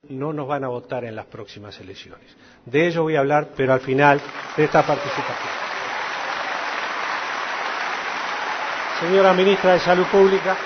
no nos van a votar en las próximas elecciones. De ello voy a hablar, pero al final de esta participación. Señora Ministra de Salud Pública.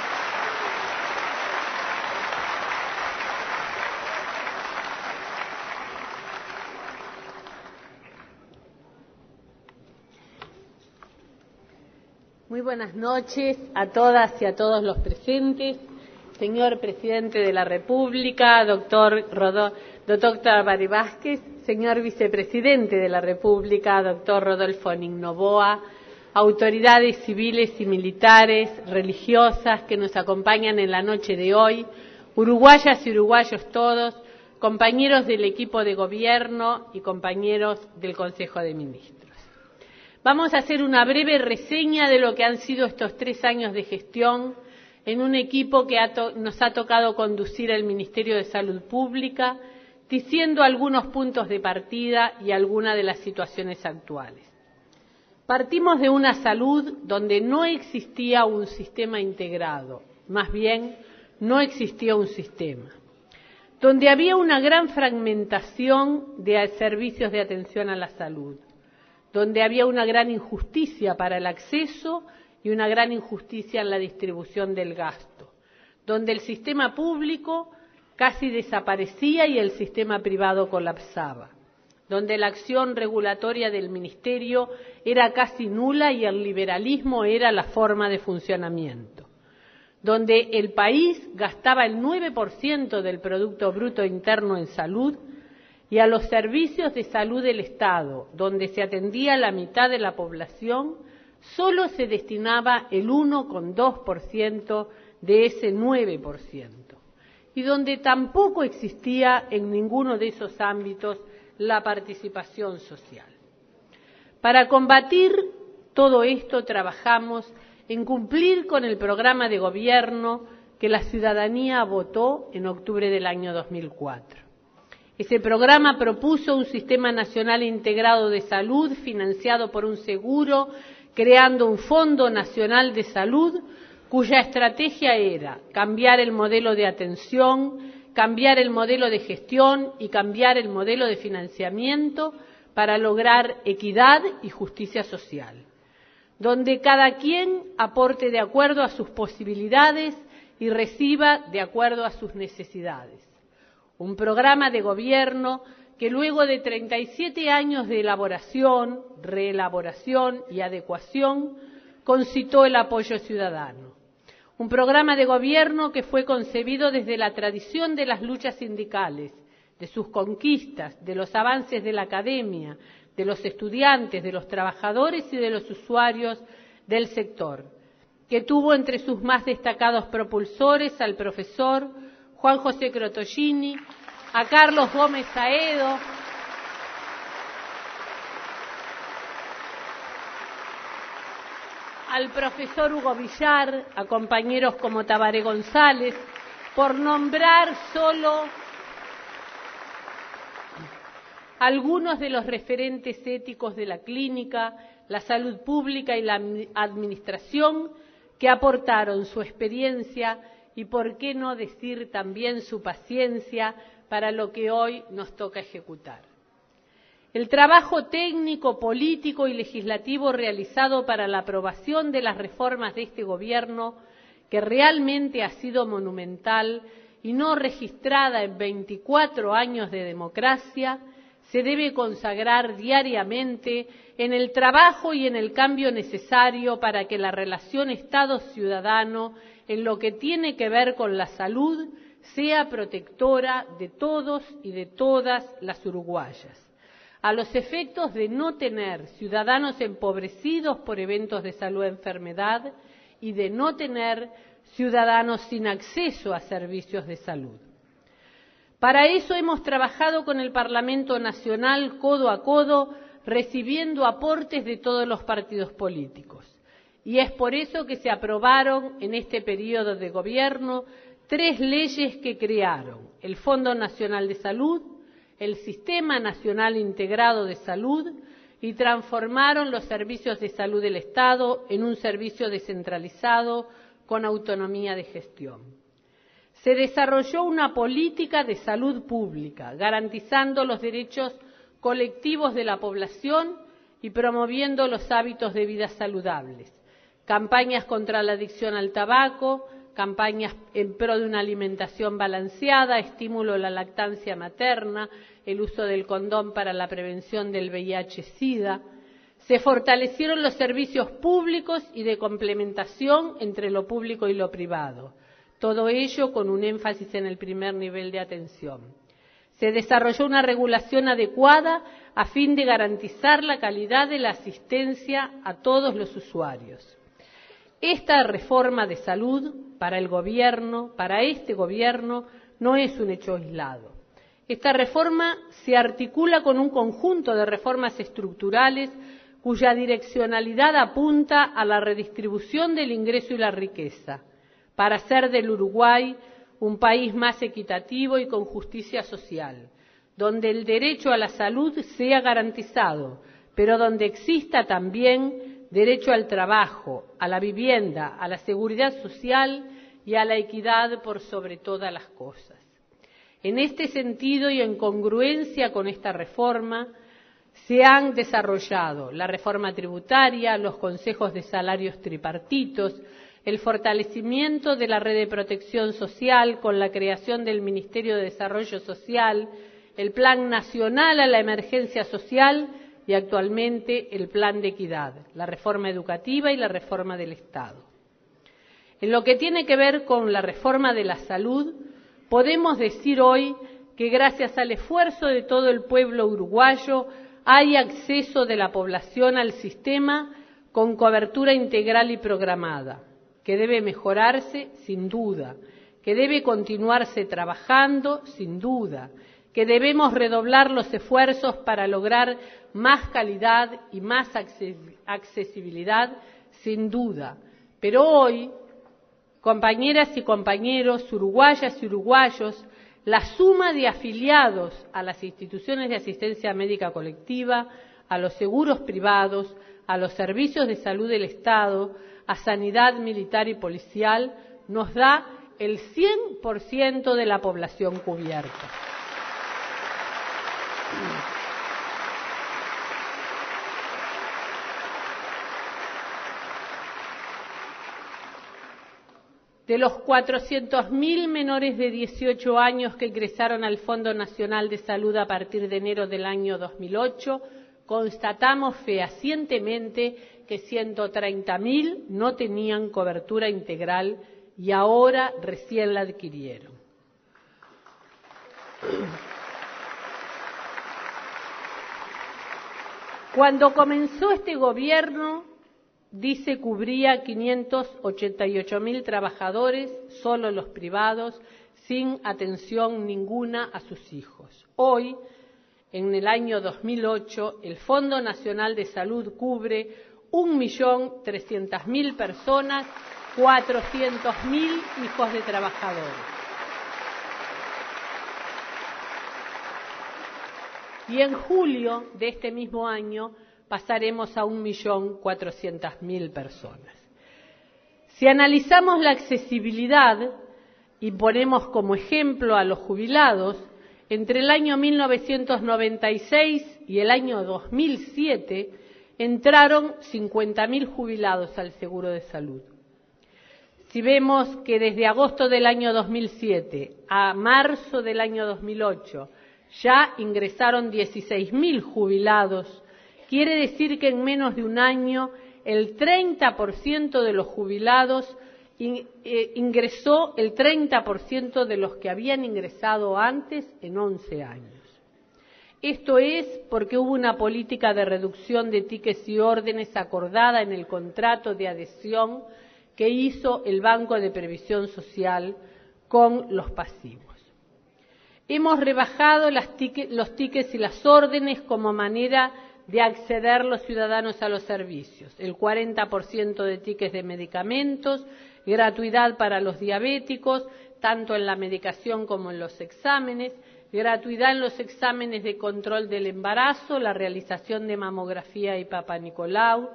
Muy buenas noches a todas y a todos los presentes. Señor Presidente de la República, doctor Tabaré Vázquez, señor Vicepresidente de la República, doctor Rodolfo Noboa, autoridades civiles y militares, religiosas que nos acompañan en la noche de hoy, uruguayas y uruguayos todos, compañeros del equipo de gobierno y compañeros del Consejo de Ministros. Vamos a hacer una breve reseña de lo que han sido estos 3 años de gestión en un equipo que nos ha tocado conducir el Ministerio de Salud Pública, diciendo algunos puntos de partida y algunas de las situaciones actuales. Partimos de una salud donde no existía un sistema integrado, más bien no existía un sistema, donde había una gran fragmentación de servicios de atención a la salud, donde había una gran injusticia para el acceso y una gran injusticia en la distribución del gasto, donde el sistema público casi desaparecía y el sistema privado colapsaba, donde la acción regulatoria del Ministerio era casi nula y el liberalismo era la forma de funcionamiento, donde el país gastaba el 9% del Producto Bruto Interno en salud y a los servicios de salud del Estado, donde se atendía a la mitad de la población, solo se destinaba el 1,2% de ese 9%, y donde tampoco existía en ninguno de esos ámbitos la participación social. Para combatir todo esto trabajamos en cumplir con el programa de gobierno que la ciudadanía votó en octubre del año 2004. Ese programa propuso un sistema nacional integrado de salud financiado por un seguro, creando un Fondo Nacional de Salud cuya estrategia era cambiar el modelo de atención, cambiar el modelo de gestión y cambiar el modelo de financiamiento para lograr equidad y justicia social, donde cada quien aporte de acuerdo a sus posibilidades y reciba de acuerdo a sus necesidades. Un programa de gobierno que luego de 37 años de elaboración, reelaboración y adecuación, concitó el apoyo ciudadano. Un programa de gobierno que fue concebido desde la tradición de las luchas sindicales, de sus conquistas, de los avances de la academia, de los estudiantes, de los trabajadores y de los usuarios del sector, que tuvo entre sus más destacados propulsores al profesor Juan José Crotollini, a Carlos Gómez Saedo, al profesor Hugo Villar, a compañeros como Tabaré González, por nombrar solo algunos de los referentes éticos de la clínica, la salud pública y la administración que aportaron su experiencia y, por qué no decir, también su paciencia para lo que hoy nos toca ejecutar. El trabajo técnico, político y legislativo realizado para la aprobación de las reformas de este gobierno, que realmente ha sido monumental y no registrada en 24 años de democracia, se debe consagrar diariamente en el trabajo y en el cambio necesario para que la relación Estado-ciudadano en lo que tiene que ver con la salud sea protectora de todos y de todas las uruguayas, a los efectos de no tener ciudadanos empobrecidos por eventos de salud o enfermedad y de no tener ciudadanos sin acceso a servicios de salud. Para eso hemos trabajado con el Parlamento Nacional codo a codo, recibiendo aportes de todos los partidos políticos. Y es por eso que se aprobaron en este periodo de gobierno 3 leyes que crearon el Fondo Nacional de Salud, el Sistema Nacional Integrado de Salud y transformaron los servicios de salud del Estado en un servicio descentralizado con autonomía de gestión. se desarrolló una política de salud pública, garantizando los derechos colectivos de la población y promoviendo los hábitos de vida saludables. Campañas contra la adicción al tabaco, campañas en pro de una alimentación balanceada, estímulo a la lactancia materna, el uso del condón para la prevención del VIH-Sida. Se fortalecieron los servicios públicos y de complementación entre lo público y lo privado. Todo ello con un énfasis en el primer nivel de atención. Se desarrolló una regulación adecuada a fin de garantizar la calidad de la asistencia a todos los usuarios. Esta reforma de salud para el gobierno, para este gobierno, no es un hecho aislado. Esta reforma se articula con un conjunto de reformas estructurales cuya direccionalidad apunta a la redistribución del ingreso y la riqueza, para hacer del Uruguay un país más equitativo y con justicia social, donde el derecho a la salud sea garantizado, pero donde exista también derecho al trabajo, a la vivienda, a la seguridad social y a la equidad por sobre todas las cosas. En este sentido y en congruencia con esta reforma, se han desarrollado la reforma tributaria, los consejos de salarios tripartitos, el fortalecimiento de la red de protección social con la creación del Ministerio de Desarrollo Social, el Plan Nacional a la Emergencia Social y actualmente el Plan de Equidad, la reforma educativa y la reforma del Estado. En lo que tiene que ver con la reforma de la salud, podemos decir hoy que gracias al esfuerzo de todo el pueblo uruguayo hay acceso de la población al sistema con cobertura integral y programada, que debe mejorarse sin duda, que debe continuarse trabajando sin duda, que debemos redoblar los esfuerzos para lograr más calidad y más accesibilidad sin duda. Pero hoy, compañeras y compañeros, uruguayas y uruguayos, la suma de afiliados a las instituciones de asistencia médica colectiva, a los seguros privados, a los servicios de salud del Estado, a sanidad militar y policial, nos da el 100% de la población cubierta. De los 400.000 menores de 18 años que ingresaron al Fondo Nacional de Salud a partir de enero del año 2008, constatamos fehacientemente que 130.000 no tenían cobertura integral y ahora recién la adquirieron. Cuando comenzó este gobierno, dice, cubría 588.000 trabajadores, solo los privados, sin atención ninguna a sus hijos. Hoy, en el año 2008, el Fondo Nacional de Salud cubre 1.300.000 personas, 400.000 hijos de trabajadores. Y en julio de este mismo año pasaremos a 1.400.000 personas. Si analizamos la accesibilidad y ponemos como ejemplo a los jubilados, entre el año 1996 y el año 2007 entraron 50.000 jubilados al seguro de salud. Si vemos que desde agosto del año 2007 a marzo del año 2008 ya ingresaron 16.000 jubilados, quiere decir que en menos de un año el 30% de los jubilados ingresó el 30% de los que habían ingresado antes en 11 años. Esto es porque hubo una política de reducción de tickets y órdenes acordada en el contrato de adhesión que hizo el Banco de Previsión Social con los pasivos. Hemos rebajado los tickets y las órdenes como manera de acceder los ciudadanos a los servicios. El 40% de tickets de medicamentos, gratuidad para los diabéticos, tanto en la medicación como en los exámenes, gratuidad en los exámenes de control del embarazo, la realización de mamografía y Papá Nicolau,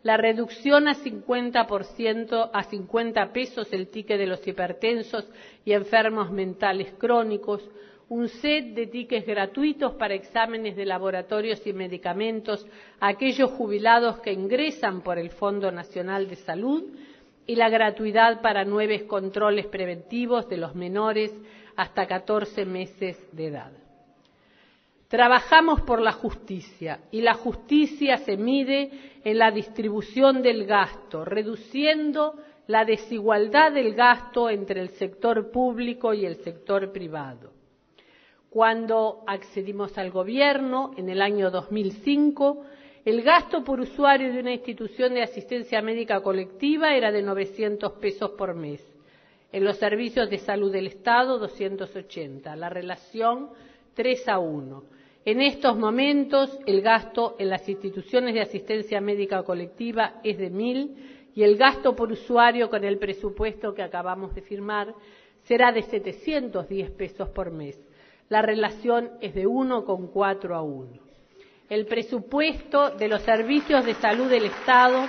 la reducción a 50% a 50 pesos el ticket de los hipertensos y enfermos mentales crónicos, un set de tickets gratuitos para exámenes de laboratorios y medicamentos a aquellos jubilados que ingresan por el Fondo Nacional de Salud y la gratuidad para 9 controles preventivos de los menores hasta 14 meses de edad. Trabajamos por la justicia y la justicia se mide en la distribución del gasto, reduciendo la desigualdad del gasto entre el sector público y el sector privado. Cuando accedimos al gobierno, en el año 2005, el gasto por usuario de una institución de asistencia médica colectiva era de 900 pesos por mes. En los servicios de salud del Estado, 280. La relación 3:1. En estos momentos, el gasto en las instituciones de asistencia médica colectiva es de 1.000 y el gasto por usuario con el presupuesto que acabamos de firmar será de 710 pesos por mes. La relación es de 1,4:1. El presupuesto de los servicios de salud del Estado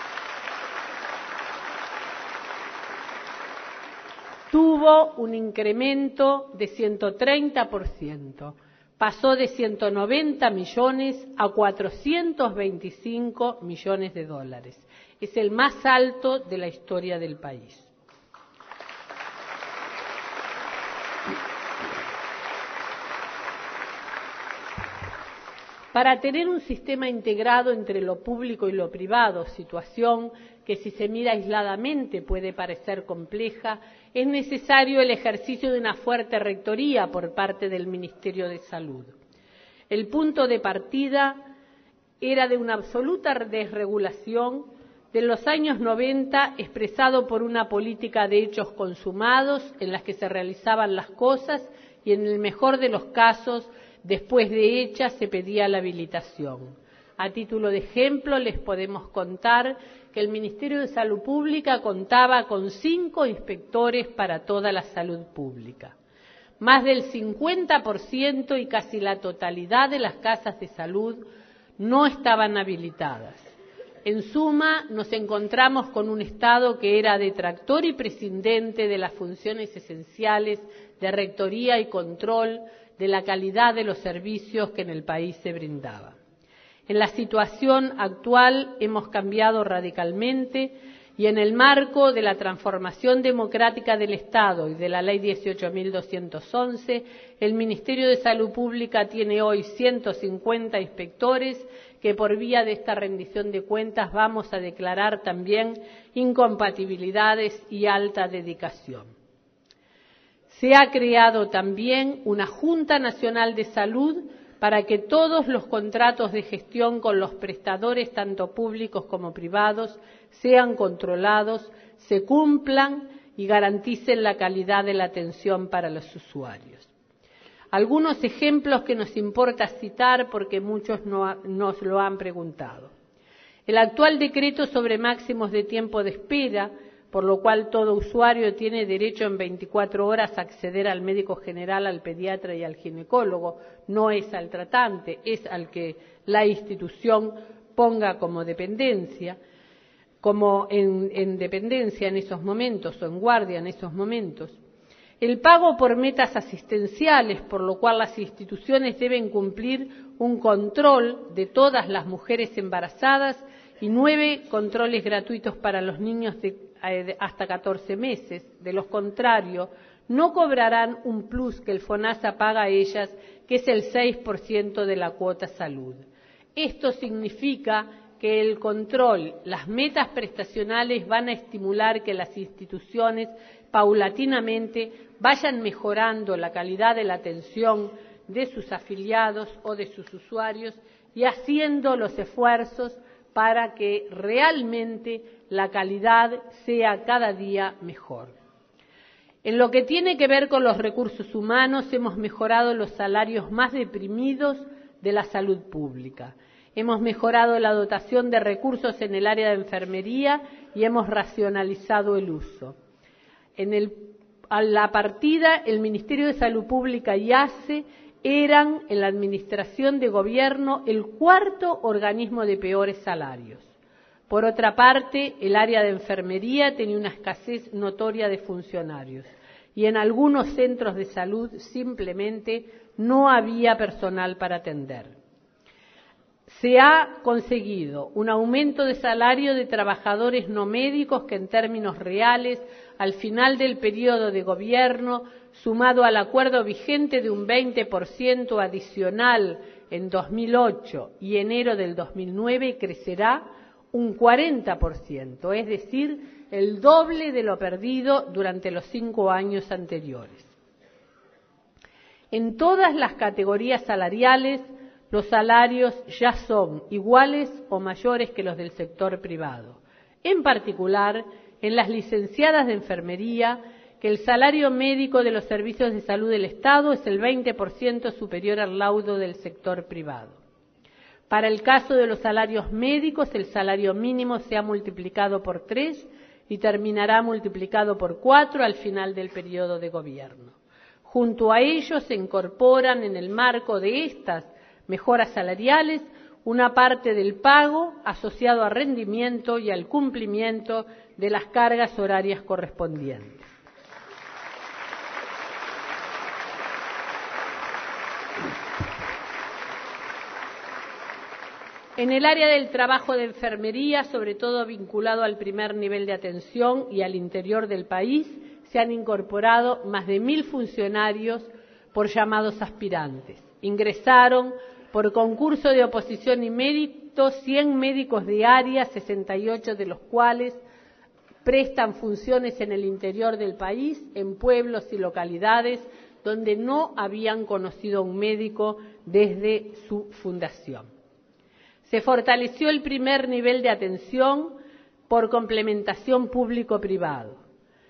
tuvo un incremento de 130%. Pasó de 190 millones a 425 millones de dólares. Es el más alto de la historia del país. Para tener un sistema integrado entre lo público y lo privado, situación que si se mira aisladamente puede parecer compleja, es necesario el ejercicio de una fuerte rectoría por parte del Ministerio de Salud. El punto de partida era de una absoluta desregulación de los años 90, expresado por una política de hechos consumados en las que se realizaban las cosas y en el mejor de los casos, después de hechas, se pedía la habilitación. A título de ejemplo, les podemos contar que el Ministerio de Salud Pública contaba con 5 inspectores para toda la salud pública. Más del 50% y casi la totalidad de las casas de salud no estaban habilitadas. En suma, nos encontramos con un Estado que era detractor y prescindente de las funciones esenciales de rectoría y control de la calidad de los servicios que en el país se brindaba. En la situación actual hemos cambiado radicalmente y en el marco de la transformación democrática del Estado y de la Ley 18.211, el Ministerio de Salud Pública tiene hoy 150 inspectores que por vía de esta rendición de cuentas vamos a declarar también incompatibilidades y alta dedicación. Se ha creado también una Junta Nacional de Salud para que todos los contratos de gestión con los prestadores, tanto públicos como privados, sean controlados, se cumplan y garanticen la calidad de la atención para los usuarios. Algunos ejemplos que nos importa citar porque muchos nos lo han preguntado. El actual decreto sobre máximos de tiempo de espera, por lo cual todo usuario tiene derecho en 24 horas a acceder al médico general, al pediatra y al ginecólogo, no es al tratante, es al que la institución ponga como dependencia, como en dependencia en esos momentos o en guardia en esos momentos. El pago por metas asistenciales, por lo cual las instituciones deben cumplir un control de todas las mujeres embarazadas y 9 controles gratuitos para los niños de hasta 14 meses. De lo contrario, no cobrarán un plus que el FONASA paga a ellas, que es el 6% de la cuota salud. Esto significa que el control, las metas prestacionales van a estimular que las instituciones paulatinamente vayan mejorando la calidad de la atención de sus afiliados o de sus usuarios y haciendo los esfuerzos para que realmente la calidad sea cada día mejor. En lo que tiene que ver con los recursos humanos, hemos mejorado los salarios más deprimidos de la salud pública. Hemos mejorado la dotación de recursos en el área de enfermería y hemos racionalizado el uso. A la partida, el Ministerio de Salud Pública y ACE eran en la administración de gobierno el 4.º organismo de peores salarios. Por otra parte, el área de enfermería tenía una escasez notoria de funcionarios y en algunos centros de salud simplemente no había personal para atender. Se ha conseguido un aumento de salario de trabajadores no médicos que en términos reales, al final del periodo de gobierno, sumado al acuerdo vigente de un 20% adicional en 2008 y enero del 2009, crecerá un 40%, es decir, el doble de lo perdido durante los 5 años anteriores. En todas las categorías salariales, los salarios ya son iguales o mayores que los del sector privado. En particular, en las licenciadas de enfermería, que el salario médico de los servicios de salud del Estado es el 20% superior al laudo del sector privado. Para el caso de los salarios médicos, el salario mínimo se ha multiplicado por 3 y terminará multiplicado por 4 al final del periodo de gobierno. Junto a ello se incorporan en el marco de estas mejoras salariales una parte del pago asociado a rendimiento y al cumplimiento de las cargas horarias correspondientes. En el área del trabajo de enfermería, sobre todo vinculado al primer nivel de atención y al interior del país, se han incorporado más de 1.000 funcionarios por llamados aspirantes. Ingresaron por concurso de oposición y mérito 100 médicos de área, 68 de los cuales prestan funciones en el interior del país, en pueblos y localidades donde no habían conocido a un médico desde su fundación. Se fortaleció el primer nivel de atención por complementación público-privado.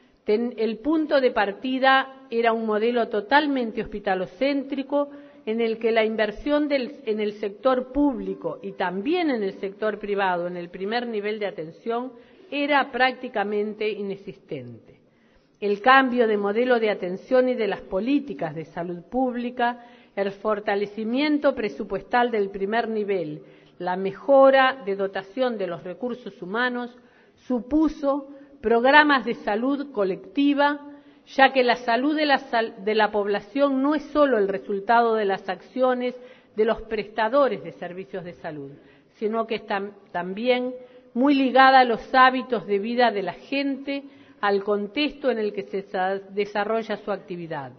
El punto de partida era un modelo totalmente hospitalocéntrico en el que la inversión en el sector público y también en el sector privado en el primer nivel de atención era prácticamente inexistente. El cambio de modelo de atención y de las políticas de salud pública, el fortalecimiento presupuestal del primer nivel, la mejora de dotación de los recursos humanos, supuso programas de salud colectiva, ya que la salud de la población no es solo el resultado de las acciones de los prestadores de servicios de salud, sino que está también muy ligada a los hábitos de vida de la gente, al contexto en el que se desarrolla su actividad.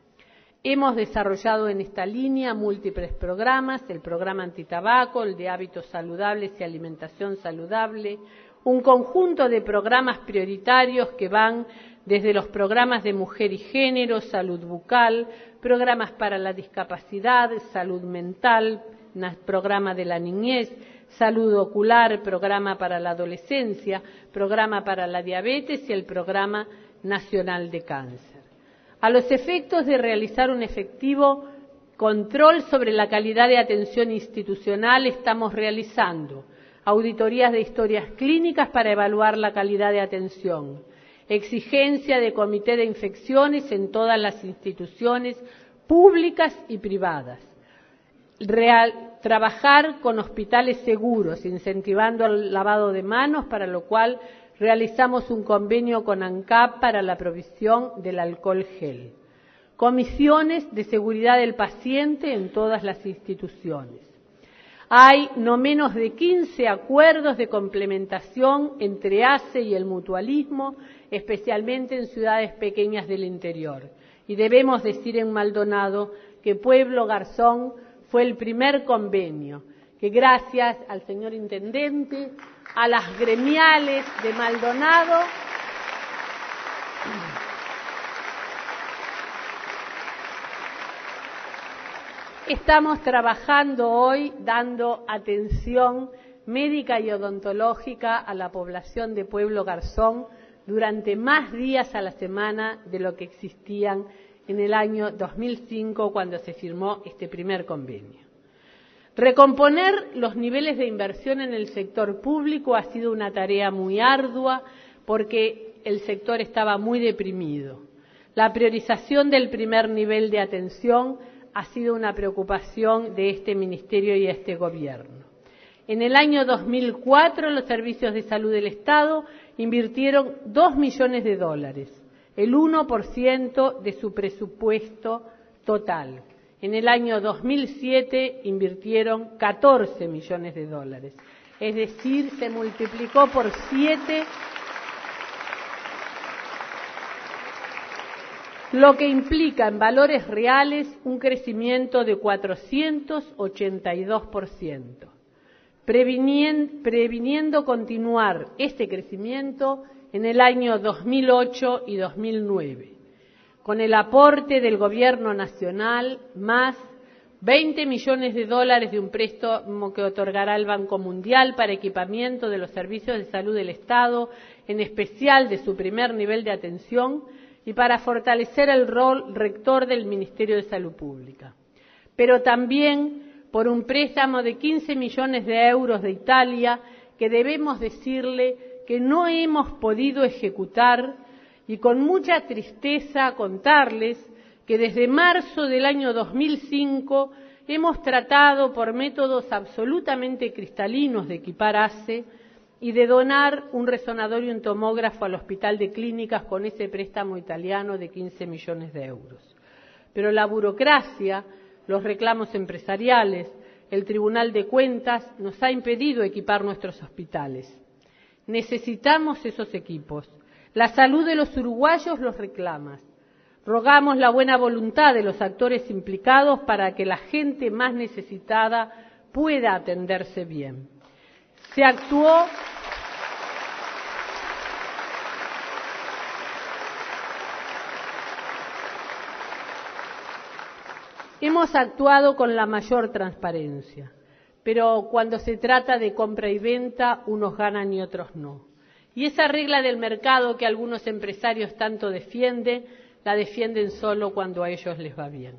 Hemos desarrollado en esta línea múltiples programas, el programa antitabaco, el de hábitos saludables y alimentación saludable, un conjunto de programas prioritarios que van desde los programas de mujer y género, salud bucal, programas para la discapacidad, salud mental, programa de la niñez, salud ocular, programa para la adolescencia, programa para la diabetes y el programa nacional de cáncer. A los efectos de realizar un efectivo control sobre la calidad de atención institucional, estamos realizando auditorías de historias clínicas para evaluar la calidad de atención, exigencia de comité de infecciones en todas las instituciones públicas y privadas, trabajar con hospitales seguros, incentivando el lavado de manos, para lo cual realizamos un convenio con ANCAP para la provisión del alcohol gel. Comisiones de seguridad del paciente en todas las instituciones. Hay no menos de 15 acuerdos de complementación entre ACE y el mutualismo, especialmente en ciudades pequeñas del interior. Y debemos decir en Maldonado que Pueblo Garzón fue el primer convenio, que gracias al señor intendente, a las gremiales de Maldonado, estamos trabajando hoy dando atención médica y odontológica a la población de Pueblo Garzón durante más días a la semana de lo que existían en el año 2005 cuando se firmó este primer convenio. Recomponer los niveles de inversión en el sector público ha sido una tarea muy ardua porque el sector estaba muy deprimido. La priorización del primer nivel de atención ha sido una preocupación de este ministerio y este gobierno. En el año 2004, los servicios de salud del Estado invirtieron $2 millones, el 1% de su presupuesto total. En el año 2007 invirtieron $14 millones, es decir, se multiplicó por 7, lo que implica en valores reales un crecimiento de 482%. Previniendo continuar este crecimiento en el año 2008 y 2009, con el aporte del Gobierno Nacional, más $20 millones de un préstamo que otorgará el Banco Mundial para equipamiento de los servicios de salud del Estado, en especial de su primer nivel de atención, y para fortalecer el rol rector del Ministerio de Salud Pública. Pero también por un préstamo de 15 millones de euros de Italia, que debemos decirle que no hemos podido ejecutar, y con mucha tristeza contarles que desde marzo del año 2005 hemos tratado por métodos absolutamente cristalinos de equipar ACE y de donar un resonador y un tomógrafo al Hospital de Clínicas con ese préstamo italiano de 15 millones de euros. Pero la burocracia, los reclamos empresariales, el Tribunal de Cuentas nos ha impedido equipar nuestros hospitales. Necesitamos esos equipos. La salud de los uruguayos los reclama. Rogamos la buena voluntad de los actores implicados para que la gente más necesitada pueda atenderse bien. Se actuó Hemos actuado con la mayor transparencia, pero cuando se trata de compra y venta, unos ganan y otros no. Y esa regla del mercado que algunos empresarios tanto defienden, la defienden solo cuando a ellos les va bien.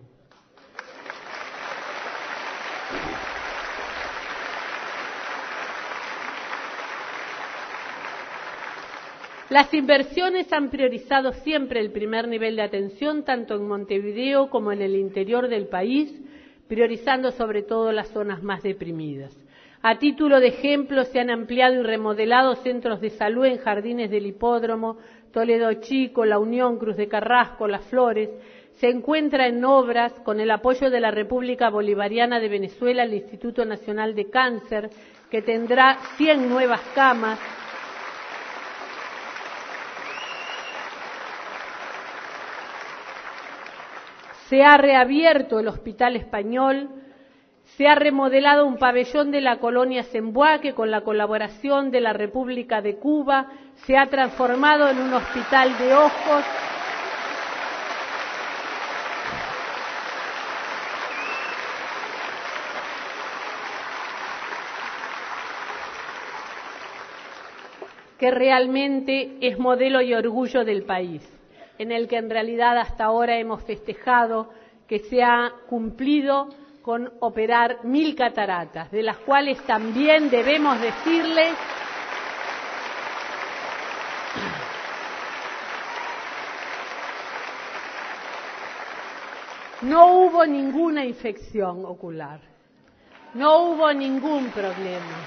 Las inversiones han priorizado siempre el primer nivel de atención, tanto en Montevideo como en el interior del país, priorizando sobre todo las zonas más deprimidas. A título de ejemplo, se han ampliado y remodelado centros de salud en Jardines del Hipódromo, Toledo Chico, La Unión, Cruz de Carrasco, Las Flores. Se encuentra en obras, con el apoyo de la República Bolivariana de Venezuela, el Instituto Nacional de Cáncer, que tendrá 100 nuevas camas. Se ha reabierto el Hospital Español, se ha remodelado un pabellón de la colonia Semboá que con la colaboración de la República de Cuba se ha transformado en un hospital de ojos. Que realmente es modelo y orgullo del país, en el que en realidad hasta ahora hemos festejado que se ha cumplido con operar 1000 cataratas, de las cuales también debemos decirles no hubo ninguna infección ocular, no hubo ningún problema.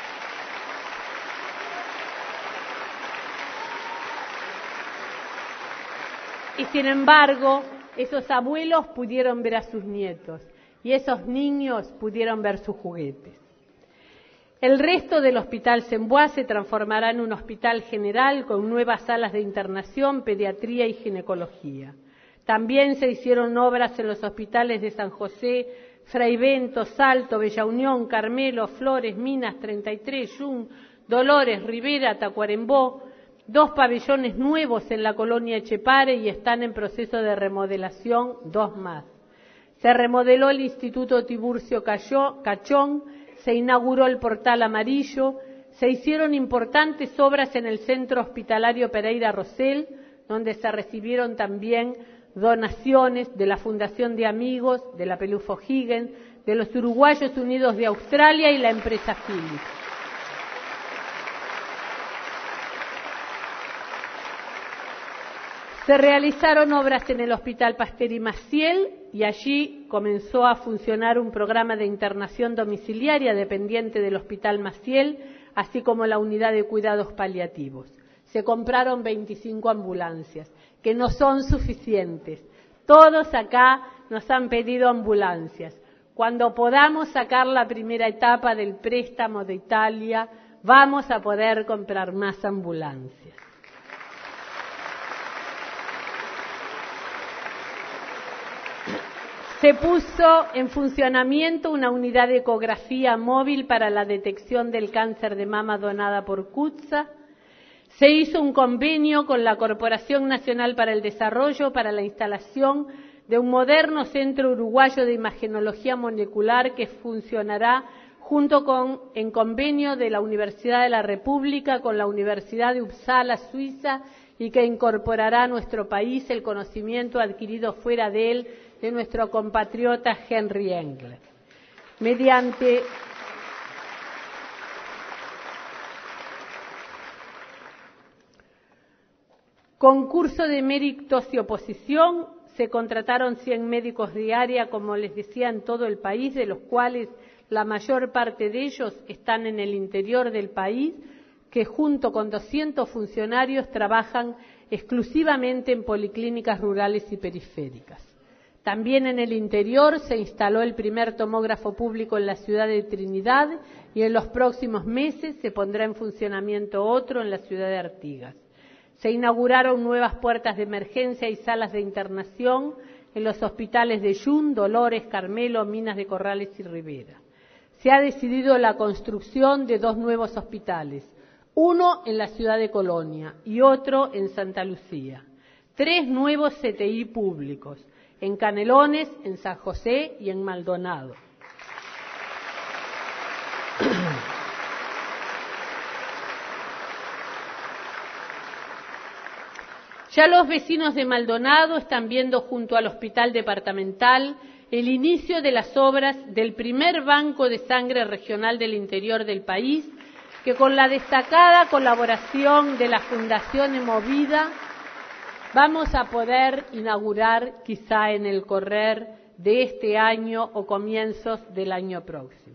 Y sin embargo, esos abuelos pudieron ver a sus nietos y esos niños pudieron ver sus juguetes. El resto del Hospital Semboá se transformará en un hospital general con nuevas salas de internación, pediatría y ginecología. También se hicieron obras en los hospitales de San José, Fray Bento, Salto, Bella Unión, Carmelo, Flores, Minas 33, Yum, Dolores, Rivera, Tacuarembó. 2 pabellones nuevos en la colonia Echepare y están en proceso de remodelación 2 más. Se remodeló el Instituto Tiburcio Cachón, se inauguró el Portal Amarillo, se hicieron importantes obras en el Centro Hospitalario Pereira Rosell, donde se recibieron también donaciones de la Fundación de Amigos, de la Pelufo Higgins, de los Uruguayos Unidos de Australia y la empresa Philips. Se realizaron obras en el Hospital Pasteur y Maciel y allí comenzó a funcionar un programa de internación domiciliaria dependiente del Hospital Maciel, así como la unidad de cuidados paliativos. Se compraron 25 ambulancias, que no son suficientes. Todos acá nos han pedido ambulancias. Cuando podamos sacar la primera etapa del préstamo de Italia, vamos a poder comprar más ambulancias. Se puso en funcionamiento una unidad de ecografía móvil para la detección del cáncer de mama donada por CUTSA. Se hizo un convenio con la Corporación Nacional para el Desarrollo para la instalación de un moderno centro uruguayo de imagenología molecular que funcionará en convenio de la Universidad de la República con la Universidad de Uppsala, Suiza, y que incorporará a nuestro país el conocimiento adquirido fuera de él de nuestro compatriota Henry Engler. Mediante concurso de méritos y oposición se contrataron 100 médicos de área, como les decía, en todo el país, de los cuales la mayor parte de ellos están en el interior del país, que junto con 200 funcionarios trabajan exclusivamente en policlínicas rurales y periféricas. También en el interior se instaló el primer tomógrafo público en la ciudad de Trinidad y en los próximos meses se pondrá en funcionamiento otro en la ciudad de Artigas. Se inauguraron nuevas puertas de emergencia y salas de internación en los hospitales de Yun, Dolores, Carmelo, Minas de Corrales y Rivera. Se ha decidido la construcción de 2 nuevos hospitales, uno en la ciudad de Colonia y otro en Santa Lucía. 3 nuevos CTI públicos, en Canelones, en San José y en Maldonado. Ya los vecinos de Maldonado están viendo junto al Hospital Departamental el inicio de las obras del primer banco de sangre regional del interior del país, que con la destacada colaboración de la Fundación Emovida vamos a poder inaugurar quizá en el correr de este año o comienzos del año próximo.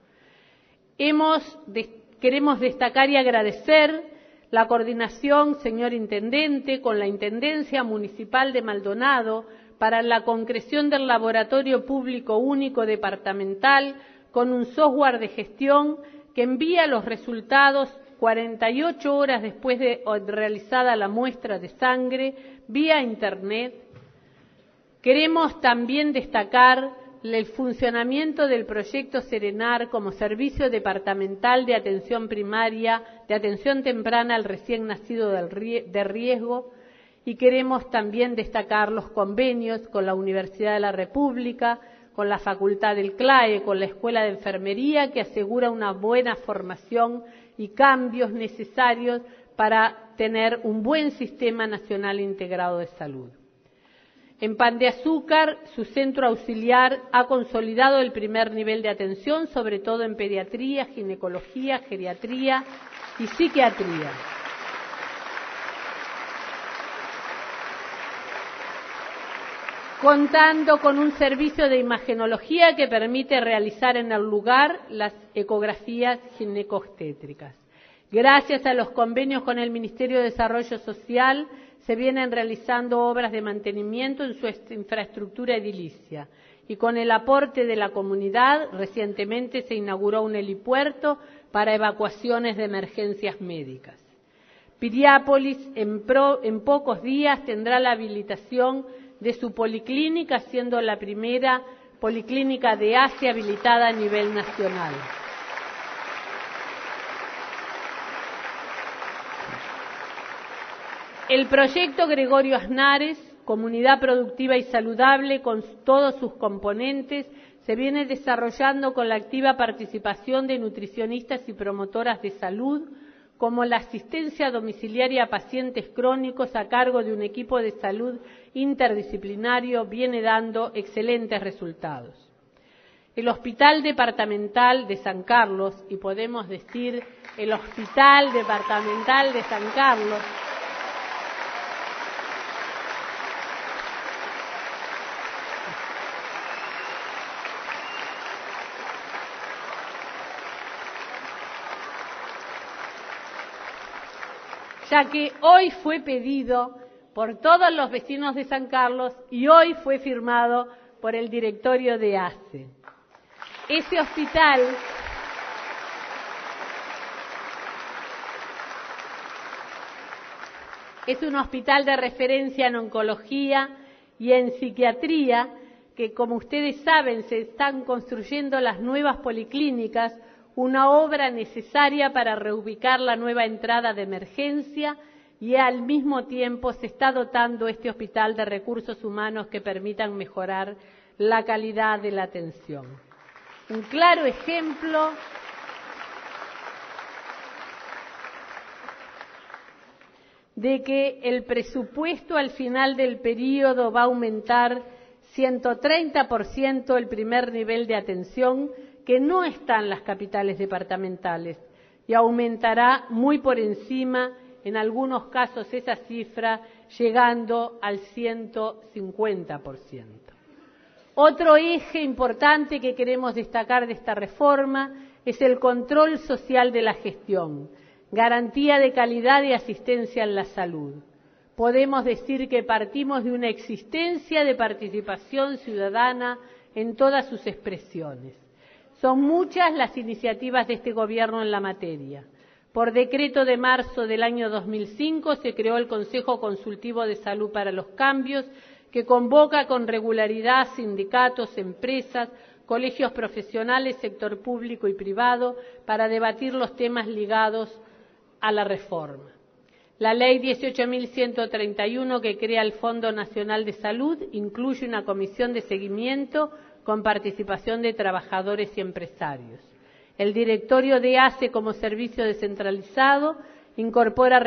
Queremos destacar y agradecer la coordinación, señor Intendente, con la Intendencia Municipal de Maldonado para la concreción del Laboratorio Público Único Departamental con un software de gestión que envía los resultados 48 horas después de realizada la muestra de sangre vía Internet. Queremos también destacar el funcionamiento del proyecto Serenar como servicio departamental de atención primaria, de atención temprana al recién nacido de riesgo, y queremos también destacar los convenios con la Universidad de la República, con la Facultad del CLAE, con la Escuela de Enfermería, que asegura una buena formación y cambios necesarios para tener un buen sistema nacional integrado de salud. En Pan de Azúcar, su centro auxiliar ha consolidado el primer nivel de atención, sobre todo en pediatría, ginecología, geriatría y psiquiatría. Contando con un servicio de imagenología que permite realizar en el lugar las ecografías ginecobstétricas. Gracias a los convenios con el Ministerio de Desarrollo Social, se vienen realizando obras de mantenimiento en su infraestructura edilicia y con el aporte de la comunidad, recientemente se inauguró un helipuerto para evacuaciones de emergencias médicas. Piriápolis en pocos días tendrá la habilitación de su policlínica, siendo la primera policlínica de Asia habilitada a nivel nacional. El proyecto Gregorio Aznares, Comunidad Productiva y Saludable con todos sus componentes, se viene desarrollando con la activa participación de nutricionistas y promotoras de salud, como la asistencia domiciliaria a pacientes crónicos a cargo de un equipo de salud interdisciplinario, viene dando excelentes resultados. El Hospital Departamental de San Carlos, y podemos decir el Hospital Departamental de San Carlos, ya que hoy fue pedido por todos los vecinos de San Carlos y hoy fue firmado por el directorio de ACE. Ese hospital es un hospital de referencia en oncología y en psiquiatría que, como ustedes saben, se están construyendo las nuevas policlínicas, una obra necesaria para reubicar la nueva entrada de emergencia, y al mismo tiempo se está dotando este hospital de recursos humanos que permitan mejorar la calidad de la atención. Un claro ejemplo de que el presupuesto al final del periodo va a aumentar 130% el primer nivel de atención, que no está en las capitales departamentales, y aumentará muy por encima, en algunos casos, esa cifra, llegando al 150%. Otro eje importante que queremos destacar de esta reforma es el control social de la gestión, garantía de calidad y asistencia en la salud. Podemos decir que partimos de una existencia de participación ciudadana en todas sus expresiones. Son muchas las iniciativas de este Gobierno en la materia. Por decreto de marzo del año 2005 se creó el Consejo Consultivo de Salud para los Cambios, que convoca con regularidad sindicatos, empresas, colegios profesionales, sector público y privado para debatir los temas ligados a la reforma. La Ley 18.131, que crea el Fondo Nacional de Salud, incluye una comisión de seguimiento con participación de trabajadores y empresarios. El directorio de ACE, como servicio descentralizado, incorpora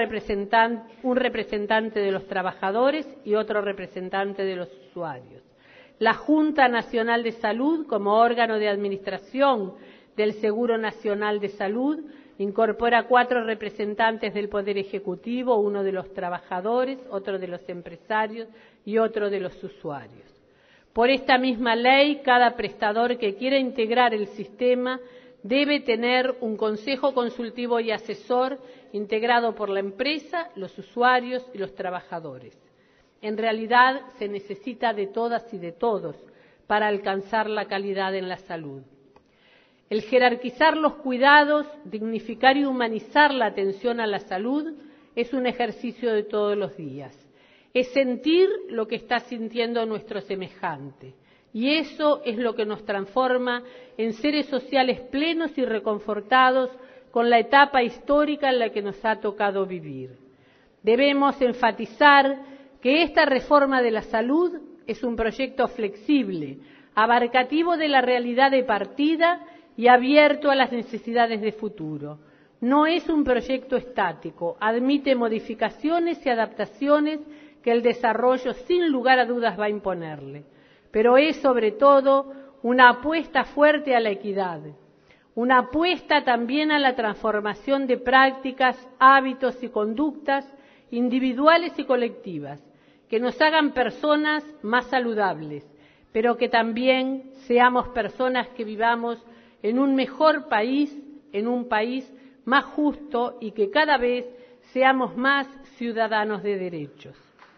un representante de los trabajadores y otro representante de los usuarios. La Junta Nacional de Salud, como órgano de administración del Seguro Nacional de Salud, incorpora 4 representantes del Poder Ejecutivo, uno de los trabajadores, otro de los empresarios y otro de los usuarios. Por esta misma ley, cada prestador que quiera integrar el sistema debe tener un consejo consultivo y asesor integrado por la empresa, los usuarios y los trabajadores. En realidad, se necesita de todas y de todos para alcanzar la calidad en la salud. El jerarquizar los cuidados, dignificar y humanizar la atención a la salud es un ejercicio de todos los días. Es sentir lo que está sintiendo nuestro semejante. Y eso es lo que nos transforma en seres sociales plenos y reconfortados con la etapa histórica en la que nos ha tocado vivir. Debemos enfatizar que esta reforma de la salud es un proyecto flexible, abarcativo de la realidad de partida y abierto a las necesidades de futuro. No es un proyecto estático, admite modificaciones y adaptaciones que el desarrollo sin lugar a dudas va a imponerle. Pero es sobre todo una apuesta fuerte a la equidad, una apuesta también a la transformación de prácticas, hábitos y conductas individuales y colectivas, que nos hagan personas más saludables, pero que también seamos personas que vivamos en un mejor país, en un país más justo y que cada vez seamos más ciudadanos de derechos.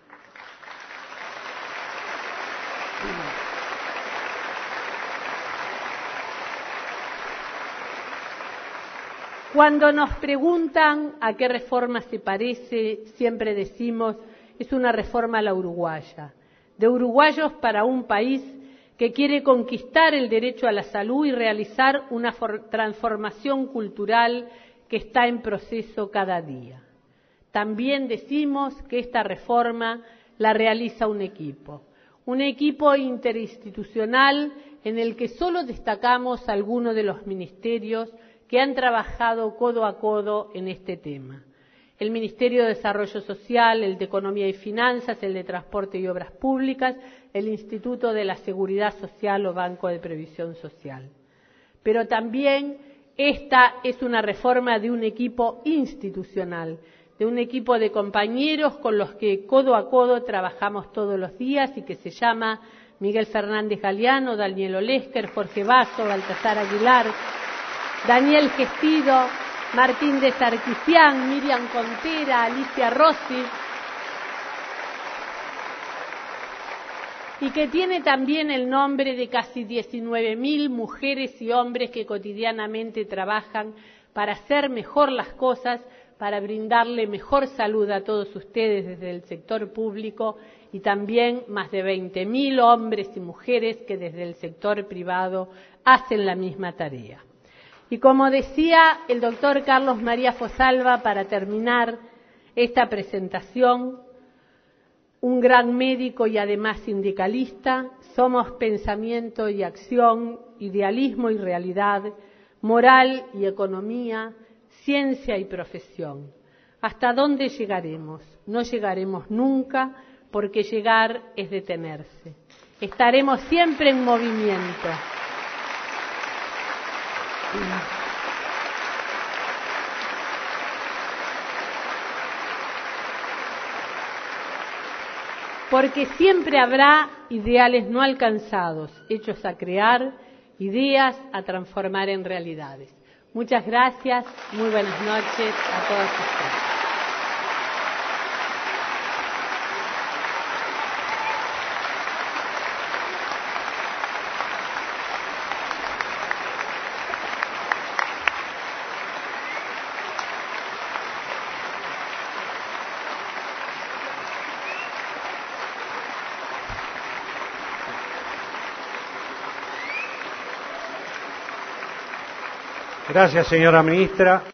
Cuando nos preguntan a qué reforma se parece, siempre decimos es una reforma a la uruguaya, de uruguayos para un país que quiere conquistar el derecho a la salud y realizar una transformación cultural que está en proceso cada día. También decimos que esta reforma la realiza un equipo interinstitucional en el que solo destacamos algunos de los ministerios que han trabajado codo a codo en este tema. El Ministerio de Desarrollo Social, el de Economía y Finanzas, el de Transporte y Obras Públicas, el Instituto de la Seguridad Social o Banco de Previsión Social. Pero también esta es una reforma de un equipo institucional, de un equipo de compañeros con los que codo a codo trabajamos todos los días y que se llama Miguel Fernández Galeano, Daniel Olesker, Jorge Basso, Baltasar Aguilar, Daniel Gestido, Martín de Sarkisian, Miriam Contera, Alicia Rossi, y que tiene también el nombre de casi 19.000 mujeres y hombres que cotidianamente trabajan para hacer mejor las cosas, para brindarle mejor salud a todos ustedes desde el sector público, y también más de 20.000 hombres y mujeres que desde el sector privado hacen la misma tarea. Y como decía el doctor Carlos María Fosalva, para terminar esta presentación, un gran médico y además sindicalista, somos pensamiento y acción, idealismo y realidad, moral y economía, ciencia y profesión. ¿Hasta dónde llegaremos? No llegaremos nunca, porque llegar es detenerse. Estaremos siempre en movimiento. Porque siempre habrá ideales no alcanzados, hechos a crear, ideas a transformar en realidades. Muchas gracias, muy buenas noches a todos ustedes. Gracias, señora ministra.